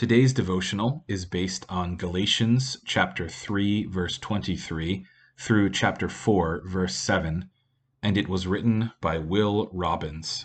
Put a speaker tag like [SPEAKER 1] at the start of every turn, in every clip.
[SPEAKER 1] Today's devotional is based on Galatians chapter 3, verse 23 through chapter 4, verse 7, and it was written by Will Robbins.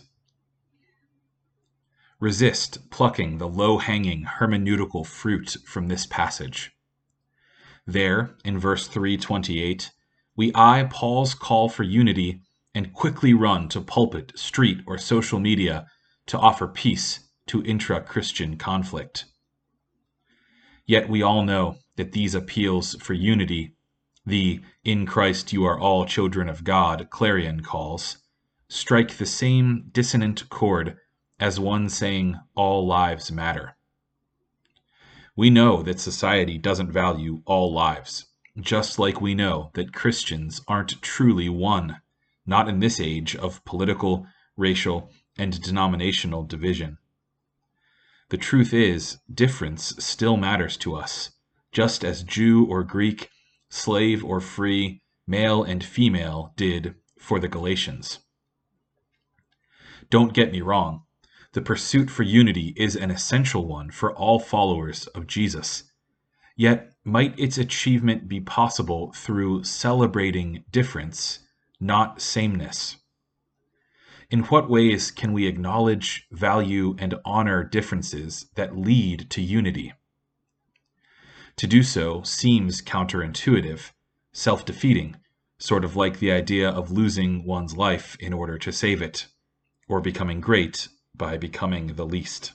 [SPEAKER 1] Resist plucking the low-hanging hermeneutical fruit from this passage. There, in verse 328, we eye Paul's call for unity and quickly run to pulpit, street, or social media to offer peace to intra-Christian conflict. Yet we all know that these appeals for unity, the "In Christ you are all children of God" clarion calls, strike the same dissonant chord as one saying all lives matter. We know that society doesn't value all lives, just like we know that Christians aren't truly one, not in this age of political, racial, and denominational division. The truth is, difference still matters to us, just as Jew or Greek, slave or free, male and female did for the Galatians. Don't get me wrong, the pursuit for unity is an essential one for all followers of Jesus. Yet, might its achievement be possible through celebrating difference, not sameness? In what ways can we acknowledge, value, and honor differences that lead to unity? To do so seems counterintuitive, self-defeating, sort of like the idea of losing one's life in order to save it, or becoming great by becoming the least.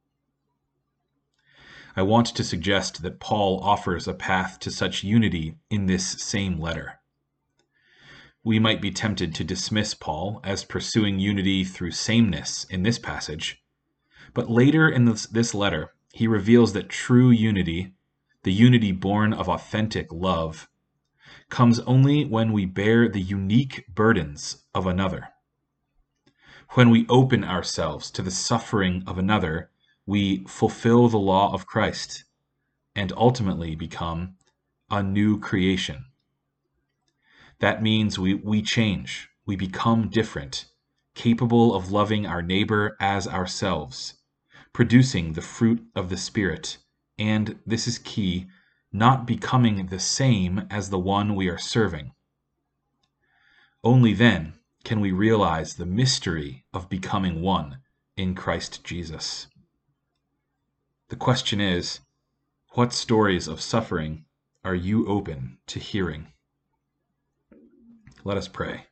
[SPEAKER 1] I want to suggest that Paul offers a path to such unity in this same letter. We might be tempted to dismiss Paul as pursuing unity through sameness in this passage, but later in this letter, he reveals that true unity, the unity born of authentic love, comes only when we bear the unique burdens of another. When we open ourselves to the suffering of another, we fulfill the law of Christ and ultimately become a new creation. That means we change, we become different, capable of loving our neighbor as ourselves, producing the fruit of the Spirit, and, this is key, not becoming the same as the one we are serving. Only then can we realize the mystery of becoming one in Christ Jesus. The question is, what stories of suffering are you open to hearing? Let us pray.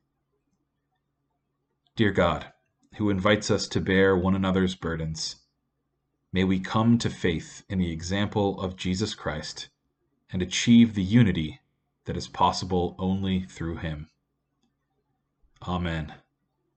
[SPEAKER 1] Dear God, who invites us to bear one another's burdens, may we come to faith in the example of Jesus Christ and achieve the unity that is possible only through him. Amen.